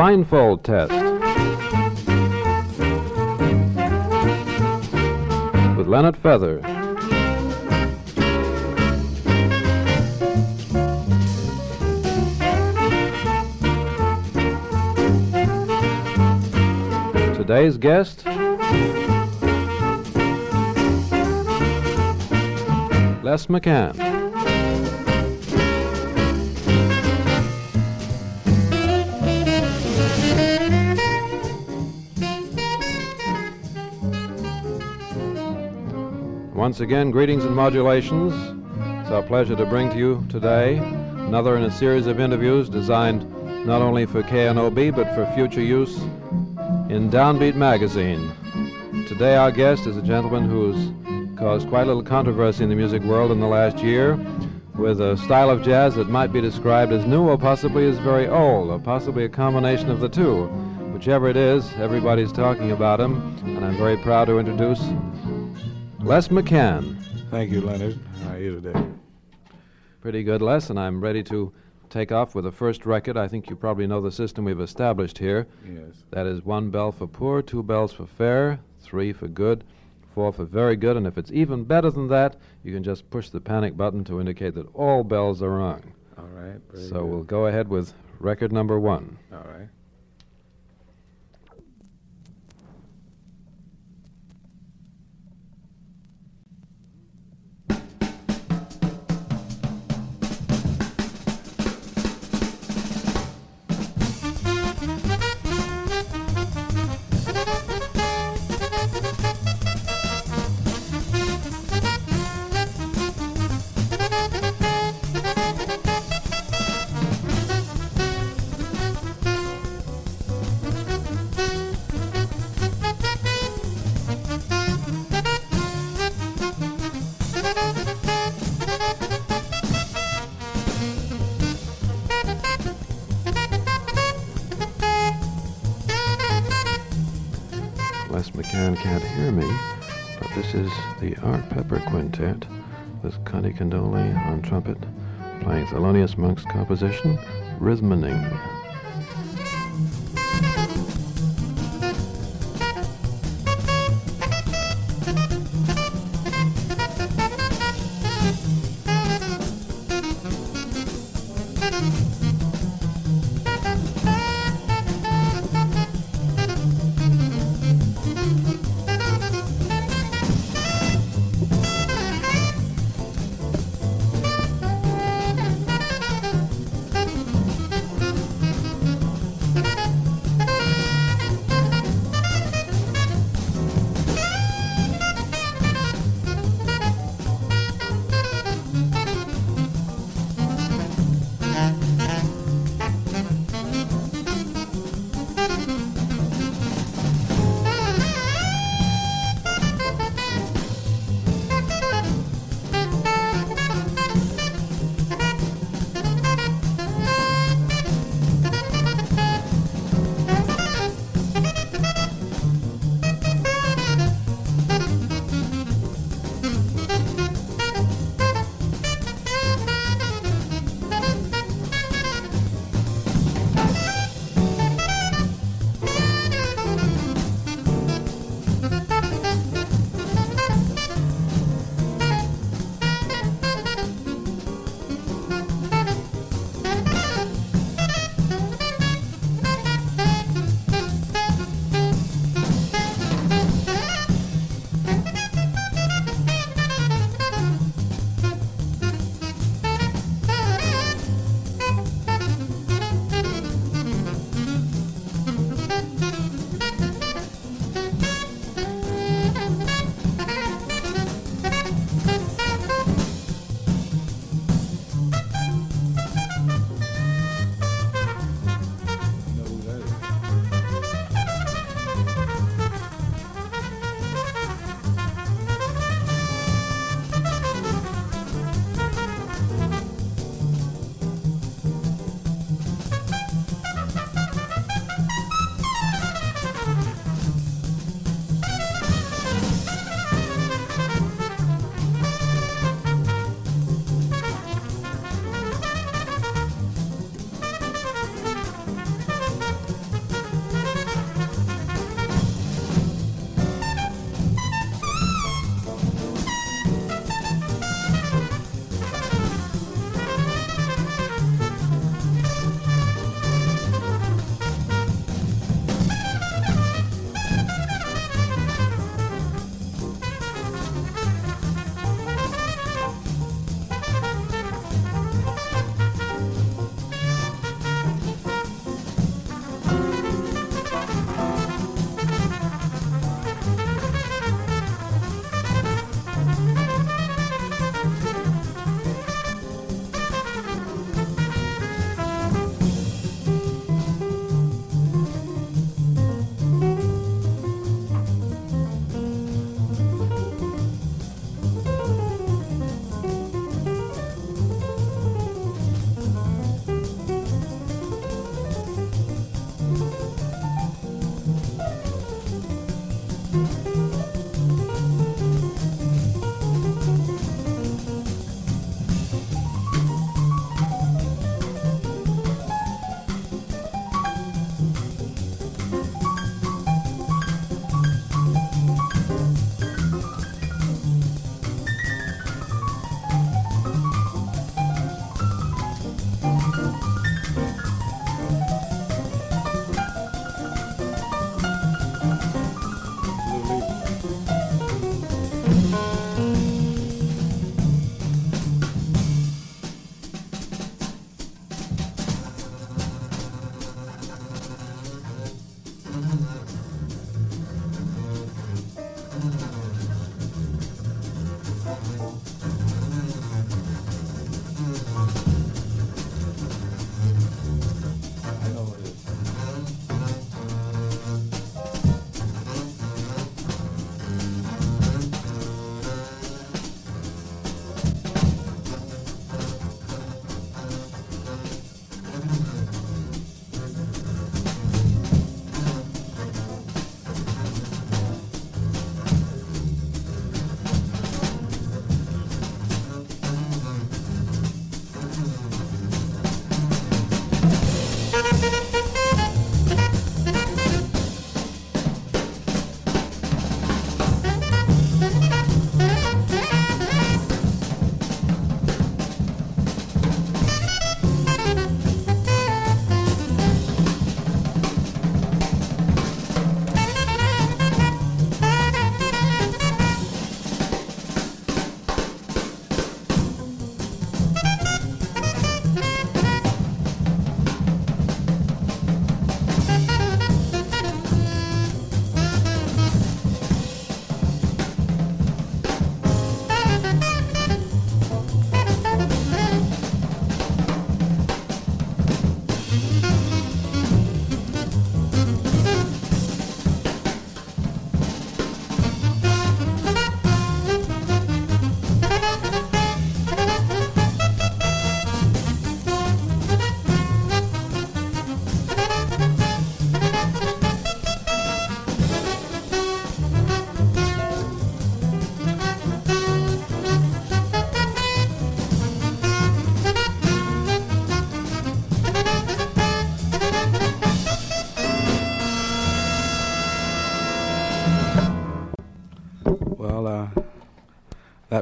Blindfold Test with Leonard Feather. Today's guest, Les McCann. Once again, greetings and modulations. It's our pleasure to bring to you today another in a series of interviews designed not only for KNOB but for future use in Downbeat magazine. Today our guest is a gentleman who's caused quite a little controversy in the music world in the last year with a style of jazz that might be described as new or possibly as very old, or possibly a combination of the two. Whichever it is, everybody's talking about him, and I'm very proud to introduce Les McCann. Thank you, Leonard. How are you today? Pretty good, Les, and I'm ready to take off with the first record. I think you probably know the system we've established here. Yes. That is 1 bell for poor, 2 bells for fair, 3 for good, 4 for very good, and if it's even better than that, you can just push the panic button to indicate that all bells are rung. All right. So good. We'll go ahead with record number 1. All right. Les McCann can't hear me, but this is the Art Pepper Quintet with Connie Condoli on trumpet, playing Thelonious Monk's composition, Rhythmening.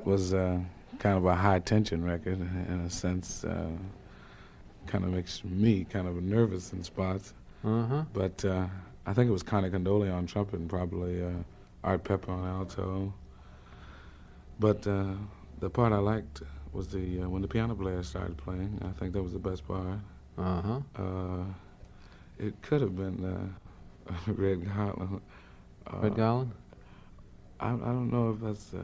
that was kind of a high tension record in a sense. Kind of makes me kind of nervous in spots. Uh-huh. But I think it was Connie Condoli on trumpet and probably Art Pepper on alto. But the part I liked was the when the piano player started playing. I think that was the best part. Uh-huh. It could have been Red Garland. Red Garland? I don't know if that's.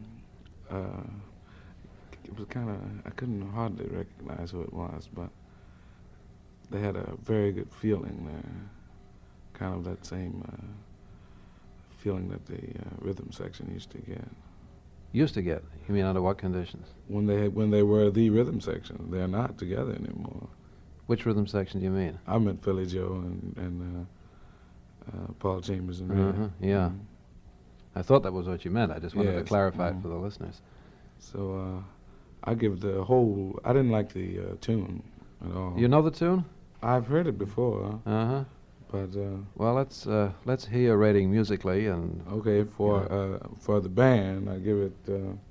It was kind of. I couldn't hardly recognize who it was, but they had a very good feeling there. Kind of that same feeling that the rhythm section used to get. Used to get? You mean under what conditions? When they were the rhythm section. They're not together anymore. Which rhythm section do you mean? I meant Philly Joe and Paul Chambers and Ray. Uh-huh, yeah. I thought that was what you meant. I just wanted to Yes, clarify it for the listeners. So I give the whole. I didn't like the tune at all. You know the tune? I've heard it before, Uh-huh. but Well, let's hear your rating musically and... okay, for the band, I give it,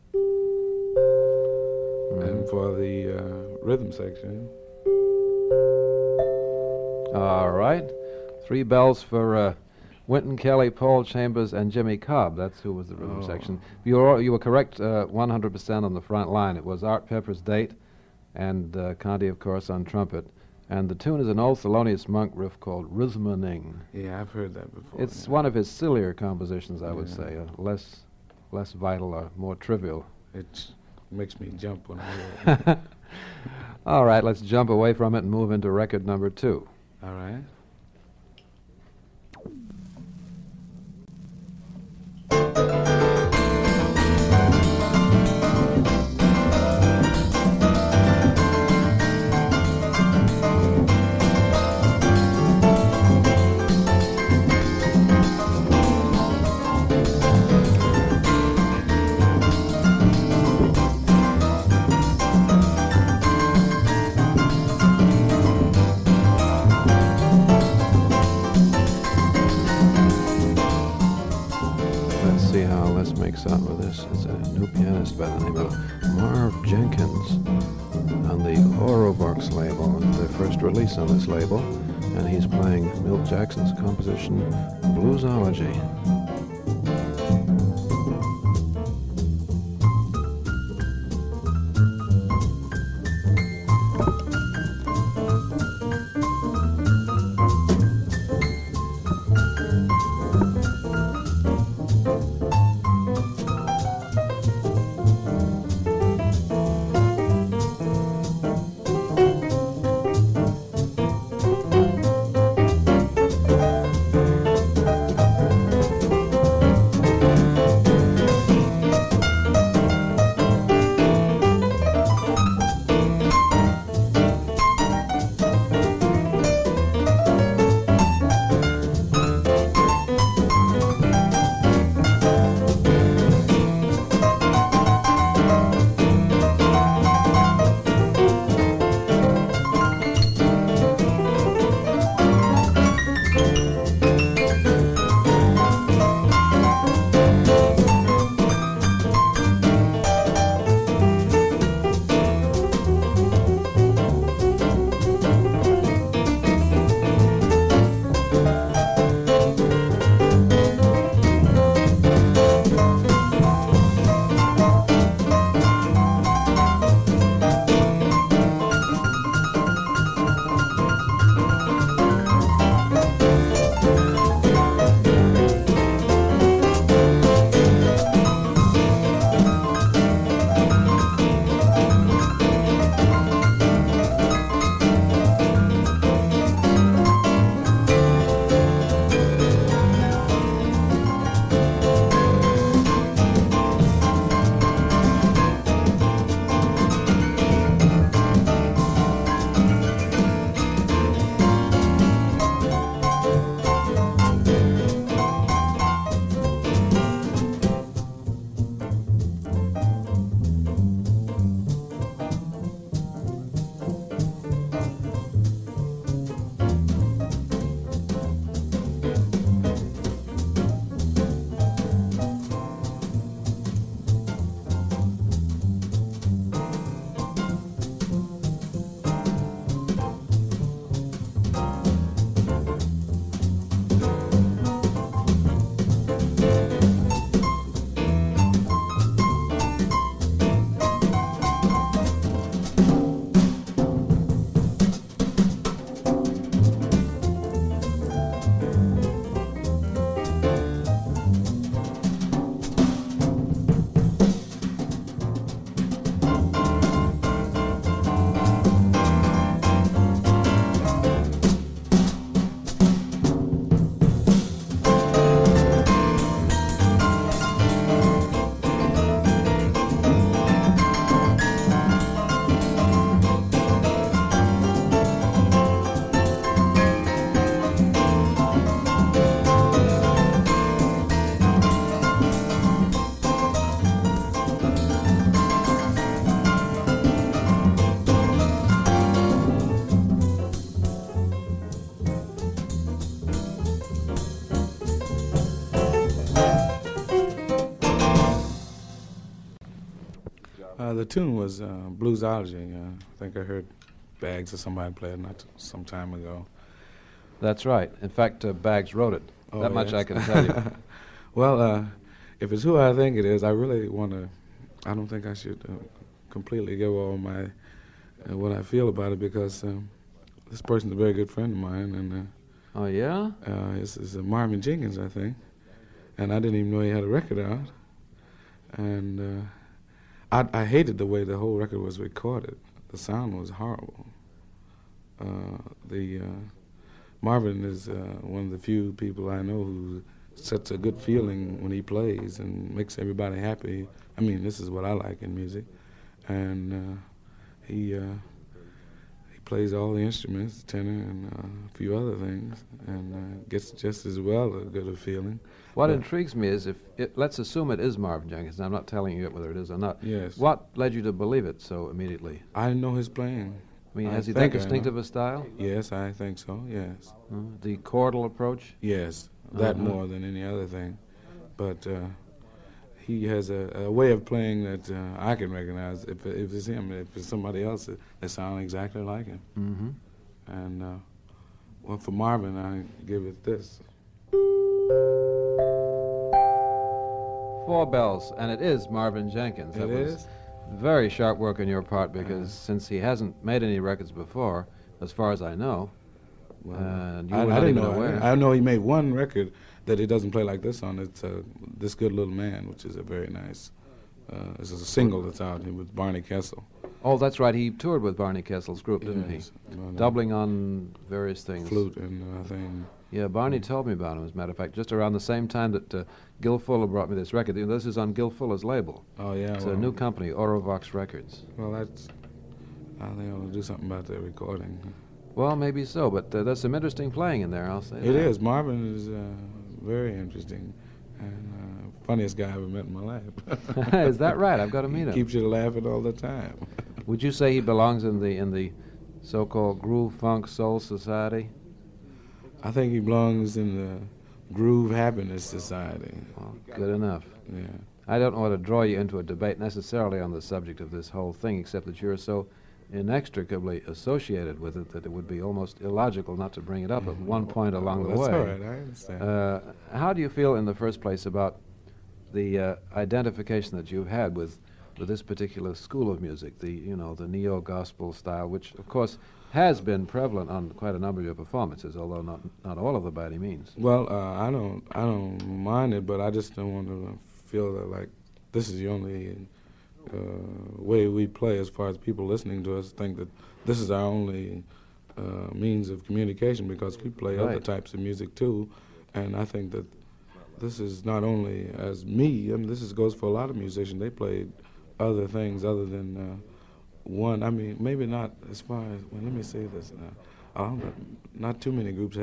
and for the rhythm section. All right. 3 bells for Wynton Kelly, Paul Chambers, and Jimmy Cobb. That's who was the rhythm section. You were correct 100% on the front line. It was Art Pepper's Date and Conti, of course, on trumpet. And the tune is an old Thelonious Monk riff called Rhythmaning. Yeah, I've heard that before. It's one of his sillier compositions, I would say, less vital or more trivial. It makes me jump when I hear it. All right, let's jump away from it and move into record number 2. All right. Out with this. It's a new pianist by the name of Marv Jenkins on the Orobox label. It's their first release on this label, and he's playing Milt Jackson's composition Bluesology. The tune was Bluesology. I think I heard Bags or somebody play it not some time ago. That's right. In fact, Baggs wrote it. Oh, that much yes? I can tell you. Well, if it's who I think it is, I really want to. I don't think I should completely give all my what I feel about it because this person's a very good friend of mine, and Oh, yeah? this is Marvin Jenkins, I think, and I didn't even know he had a record out, and I hated the way the whole record was recorded. The sound was horrible. Marvin is one of the few people I know who sets a good feeling when he plays and makes everybody happy. I mean, this is what I like in music, and he plays all the instruments, the tenor and a few other things, and gets just as well a good a feeling. What But- intrigues me is let's assume it is Marvin Jenkins. I'm not telling you yet whether it is or not. Yes. What led you to believe it so immediately? I know his playing. I mean, I has he that think I know. distinctive a style? Yes, I think so. Yes. The chordal approach? Yes, that Uh-huh. more than any other thing. But he has a way of playing that I can recognize. If it's him, if it's somebody else, they sound exactly like him. Mm-hmm. And well, for Marvin, I give it this. 4 bells, and it is Marvin Jenkins. That It was is? very sharp work on your part because since he hasn't made any records before, as far as I know, Well, and you I were not didn't even know. aware. I know he made one record that he doesn't play like this on. It's This Good Little Man, which is a very nice. This is a single that's out with Barney Kessel. Oh, that's right. He toured with Barney Kessel's group, didn't Yes. he? Well, Doubling on various things. flute and thing. Yeah, Barney told me about him, as a matter of fact, just around the same time that Gil Fuller brought me this record. You know, this is on Gil Fuller's label. Oh yeah. It's well, a new company, Orovox Records. Well, I think I'll do something about that recording. Well, maybe so, but there's some interesting playing in there, I'll say It that. is. Marvin is very interesting and funniest guy I ever met in my life. Is that right? I've got to meet him. Keeps you laughing all the time. Would you say he belongs in the so-called groove funk soul society? I think he belongs in the Groove Happiness Society. Well, good enough. Yeah. I don't know how to draw you into a debate necessarily on the subject of this whole thing, except that you're so inextricably associated with it that it would be almost illogical not to bring it up at one point along the That's way. all right. I understand. How do you feel in the first place about the identification that you've had with this particular school of music, the neo-gospel style, which of course has been prevalent on quite a number of your performances, although not all of them by any means. Well, I don't mind it, but I just don't want to feel that like this is the only way we play as far as people listening to us think that this is our only means of communication, because we play other Right. types of music too, and I think that this is not only as me. I mean, goes for a lot of musicians. They play other things other than one. I mean, maybe not as far as. Well, let me say this now. Not too many groups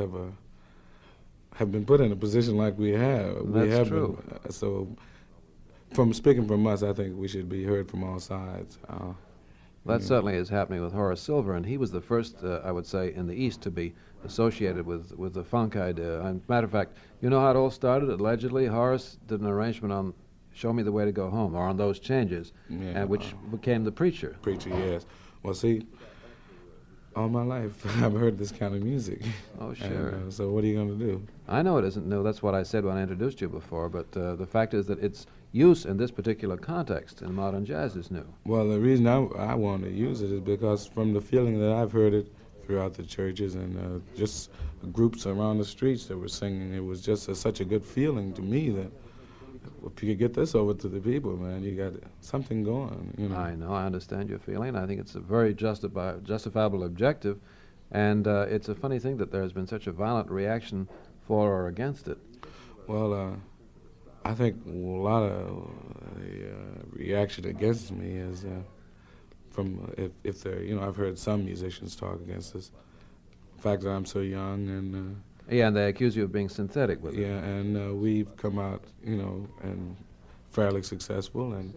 have been put in a position like we have. We That's have true. been, so, speaking from us, I think we should be heard from all sides. That certainly is happening with Horace Silver, and he was the first, I would say, in the East to be associated with the funk idea. And matter of fact, you know how it all started? Allegedly, Horace did an arrangement on Show Me the Way to Go Home, or on those changes, Yeah, which became The Preacher. Preacher, yes. Well, see, all my life I've heard this kind of music. Oh, sure. And, so what are you going to do? I know it isn't new. That's what I said when I introduced you before, but the fact is that its use in this particular context in modern jazz is new. Well, the reason I want to use it is because from the feeling that I've heard it throughout the churches and just groups around the streets that were singing, it was just such a good feeling to me that if you could get this over to the people, man, you got something going, you know. I know, I understand your feeling. I think it's a very justifiable objective, and it's a funny thing that there has been such a violent reaction for or against it. Well, I think a lot of the reaction against me is from if they're, I've heard some musicians talk against this. The fact that I'm so young and Yeah, and they accuse you of being synthetic with it. yeah, and we've come out, and fairly successful. And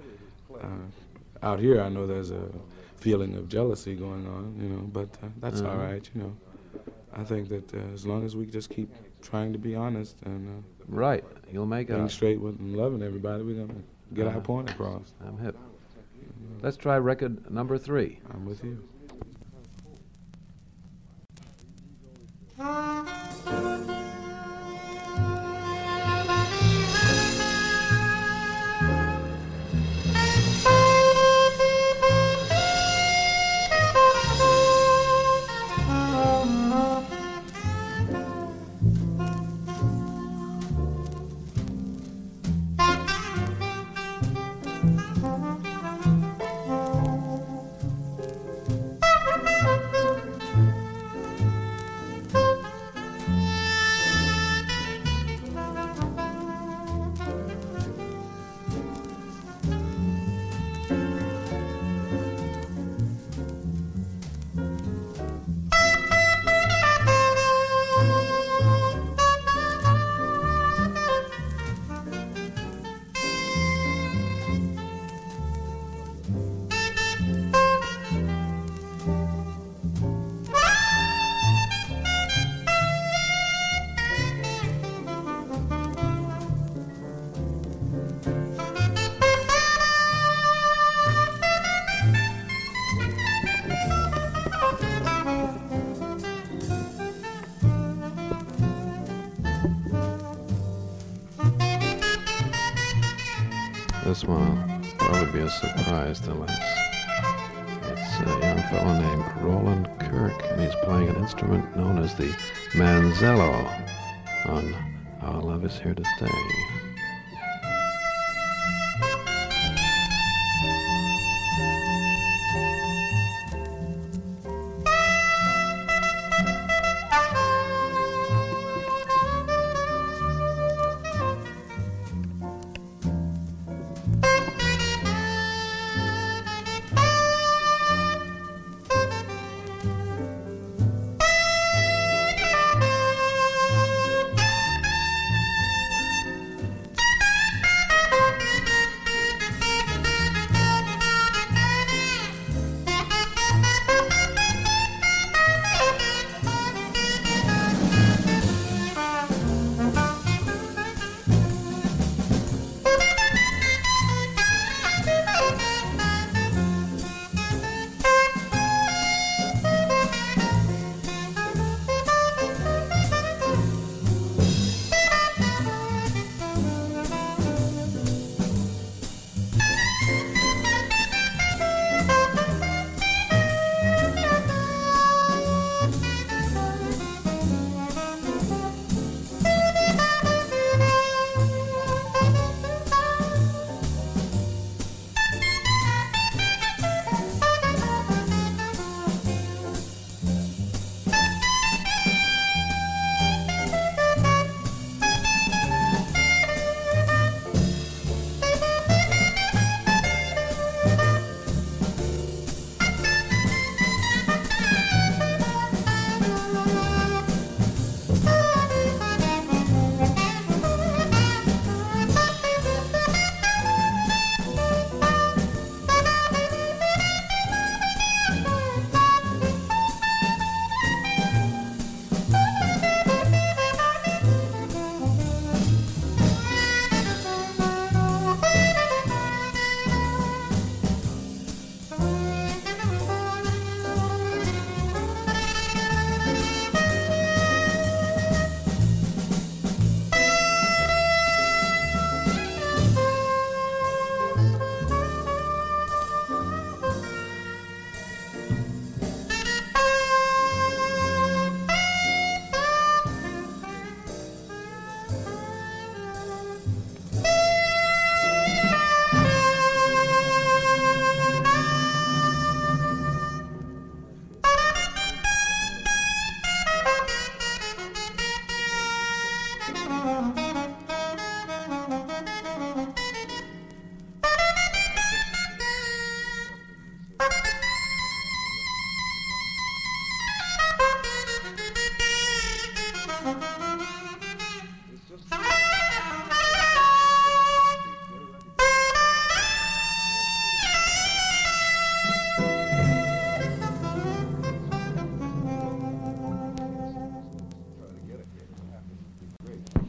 out here, I know there's a feeling of jealousy going on, but that's all right, I think that as long as we just keep trying to be honest and Right, you'll make being out. straight with and loving everybody, we're gonna get our point across. I'm hip. Let's try record number 3. I'm with you. This one will probably be a surprise to Les. It's a young fellow named Roland Kirk, and he's playing an instrument known as the manzello on Our Love Is Here to Stay.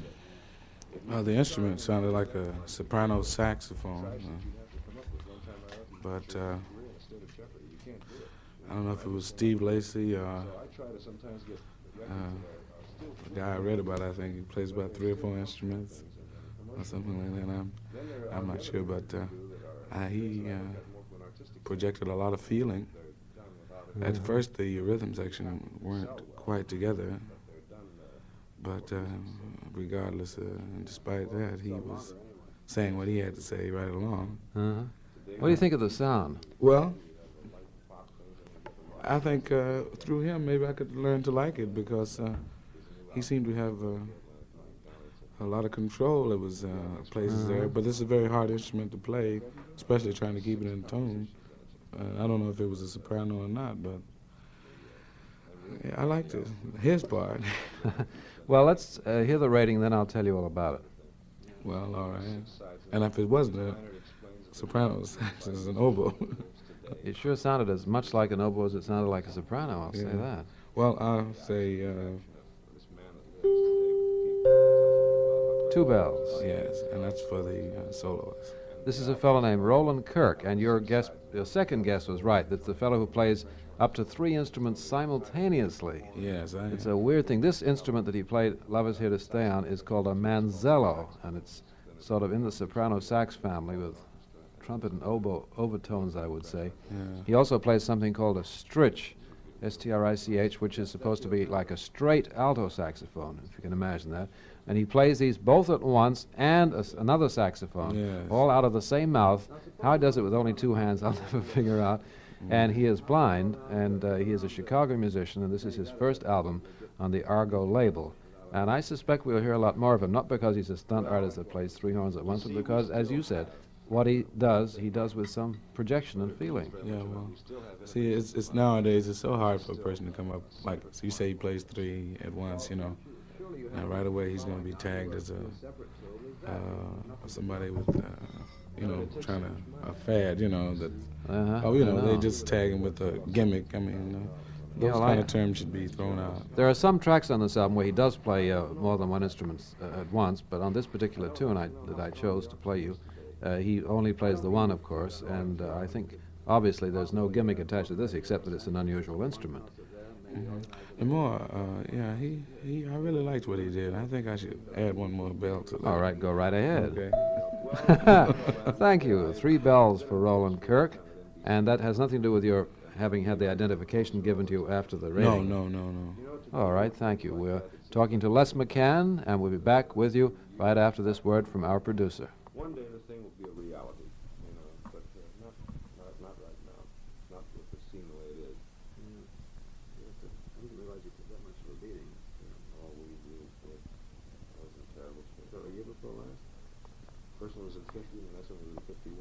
The instrument sounded like a soprano saxophone. but I don't know if it was Steve Lacy or the guy I read about. I think he plays about 3 or 4 instruments or something like that. I'm not sure, but he projected a lot of feeling. At first, the rhythm section weren't quite together, but regardless, despite that, he was saying what he had to say right along. Uh-huh. What do you think of the sound? Well, I think through him, maybe I could learn to like it because he seemed to have a lot of control. It was places there, but this is a very hard instrument to play, especially trying to keep it in tone. I don't know if it was a soprano or not, but yeah, I liked it. His part. Well, let's hear the rating, then I'll tell you all about it. Well, all right. And if it wasn't a soprano, it was an oboe. It sure sounded as much like an oboe as it sounded like a soprano, I'll say that. Well, I'll say 2 bells. yes, and that's for the soloist. This is a fellow named Roland Kirk, and your second guess was right. That's the fellow who plays up to 3 instruments simultaneously. Yes, It's a weird thing. This instrument that he played, Love Is Here to Stay On, is called a manzello, and it's sort of in the soprano sax family with trumpet and oboe overtones, I would say. Yeah. He also plays something called a strich, S-T-R-I-C-H, which is supposed to be like a straight alto saxophone, if you can imagine that. And he plays these both at once and another saxophone, Yes. all out of the same mouth. How he does it with only 2 hands, I'll never figure out. And he is blind, and he is a Chicago musician, and this is his first album on the Argo label. And I suspect we'll hear a lot more of him, not because he's a stunt artist that plays 3 horns at once, but because, as you said, what he does with some projection and feeling. Yeah, well, see, it's nowadays, it's so hard for a person to come up, like, so you say he plays 3 at once, you know, and right away he's going to be tagged as somebody with, you know, trying to, a fad, you know, that, they just tag him with a gimmick. I mean, those kind of terms should be thrown out. There are some tracks on this album where he does play more than 1 instrument at once, but on this particular tune that I chose to play you, he only plays the 1, of course, and I think obviously there's no gimmick attached to this except that it's an unusual instrument. Mm-hmm. And more, I really liked what he did. I think I should add 1 more bell to that. All right, go right ahead. Okay. Thank you. 3 bells for Roland Kirk, and that has nothing to do with your having had the identification given to you after the rating. No. All right, thank you. We're talking to Les McCann, and we'll be back with you right after this word from our producer. One day the thing will be a reality, you know, but not right now, not with the scene the way it is. I didn't realize you took that much of a beating. All we do was terrible. So a year before last, first one was in 50, and the next one was in 51.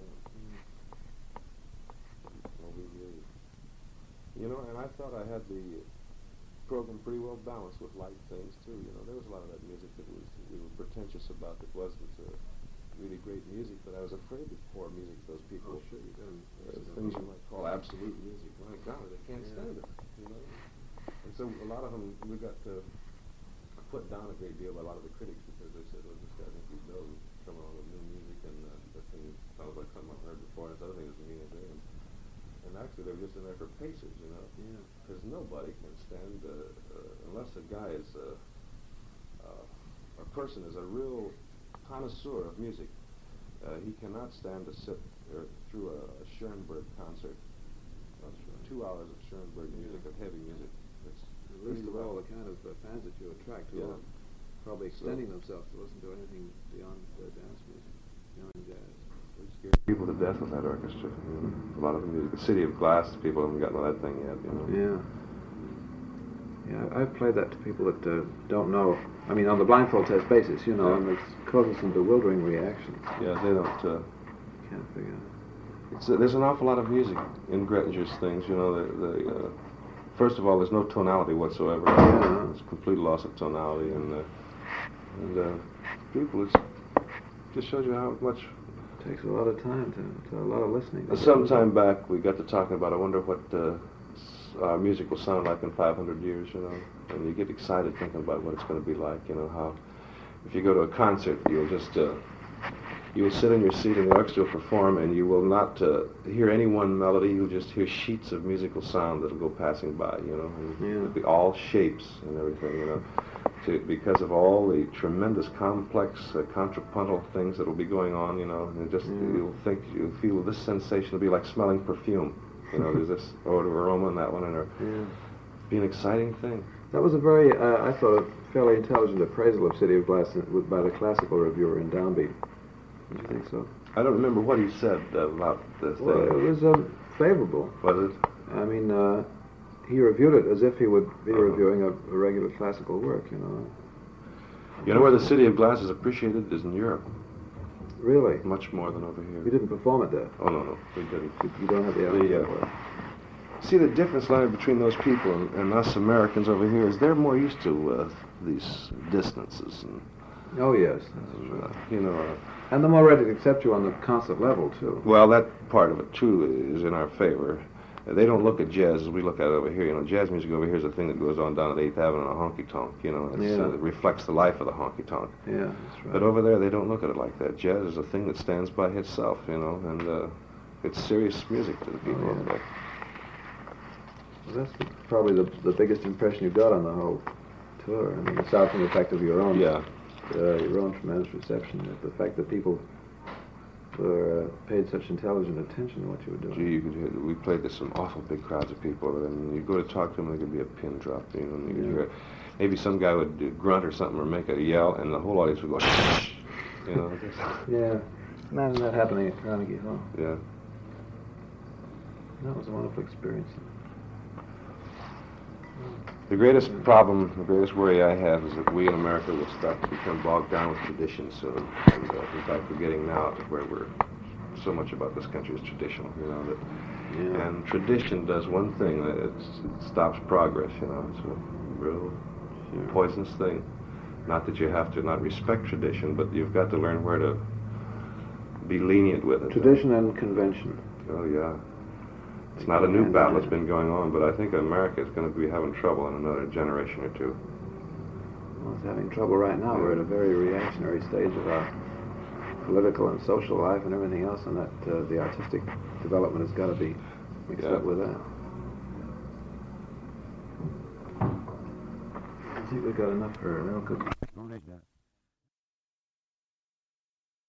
All we do. You know, and I thought I had the program pretty well balanced with light things too. You know, there was a lot of that music that we were pretentious about that wasn't really great music, but I was afraid to pour music to those people. Oh, sure, you things you might call absolute music. My God, they can't stand it. You know, and so a lot of them we got put down a great deal by a lot of the critics because they said, "Well, this guy thinks he's knows coming on with new music, and that thing sounds like something I've heard before." And this other thing doesn't mean a thing. And actually, they were just in there for pacers, you know, because nobody can stand unless a guy is a person is a real connoisseur of music. He cannot stand to sit through a Schoenberg concert. 2 hours of Schoenberg music, of heavy music. It's least of all, the kind of fans that you attract who are probably extending themselves to listen to anything beyond dance music, beyond jazz. We scared people to death with that orchestra. You know? A lot of the music. The City of Glass, people haven't gotten to that thing yet, you know. Yeah, I've played that to people that don't know. I mean, on the blindfold test basis, you know, and it causes some bewildering reactions. Yeah, they don't. Can't figure out. There's an awful lot of music in Grettinger's things, you know. First of all, there's no tonality whatsoever. Yeah. It's a complete loss of tonality, and people, it just shows you how much. It takes a lot of time to a lot of listening. Some time back, we got to talking about, I wonder what our music will sound like in 500 years, you know. And you get excited thinking about what it's going to be like, you know, how if you go to a concert, you'll just You will sit in your seat and the orchestra will perform, and you will not hear any one melody. You'll just hear sheets of musical sound that'll go passing by, you know. And it'll be all shapes and everything, you know, because of all the tremendous, complex, contrapuntal things that'll be going on, you know. And just you'll feel this sensation will be like smelling perfume, you know. There's this odor, aroma in that one, and it'll be an exciting thing. That was a very, I thought, a fairly intelligent appraisal of City of Glass by the classical reviewer in Downbeat. Did you think so? I don't remember what he said about the thing. Well, it was favorable. Was it? I mean, he reviewed it as if he would be reviewing a regular classical work, you know. You know where the City of Glass is appreciated is in Europe. Really? Much more than over here. You didn't perform it there? Oh, no, we didn't. You don't have the evidence for it? See, the difference lying between those people and us Americans over here is they're more used to these distances. And, oh, yes. you know. And they're more ready to accept you on the concert level, too. Well, that part of it, too, is in our favor. They don't look at jazz as we look at it over here. You know, jazz music over here is a thing that goes on down at 8th Avenue in a honky-tonk. You know, it reflects the life of the honky-tonk. Yeah, that's right. But over there, they don't look at it like that. Jazz is a thing that stands by itself, you know, and it's serious music to the people over there. Well, that's probably the biggest impression you got on the whole tour. I mean, aside from the fact of your own, your own tremendous reception, the fact that people were paid such intelligent attention to what you were doing. Gee, you could hear, we played to some awful big crowds of people, and you go to talk to them, there could be a pin drop, you know, and you could hear maybe some guy would grunt or something or make a yell, and the whole audience would go, shh, you know. Yeah, imagine that happening at Carnegie Hall. Yeah. That was a wonderful experience. The greatest problem, the greatest worry I have is that we in America will start to become bogged down with tradition soon. And in fact, we're getting now to where we're so much about this country is traditional, you know. And tradition does one thing, it stops progress, you know. It's a real poisonous thing. Not that you have to not respect tradition, but you've got to learn where to be lenient with it. Tradition and convention. Oh, yeah. It's not a new battle that's been going on, but I think America is going to be having trouble in another generation or two. Well, it's having trouble right now. We're at a very reactionary stage of our political and social life and everything else, and that the artistic development has got to be mixed up with that. I think we've got enough for a real good...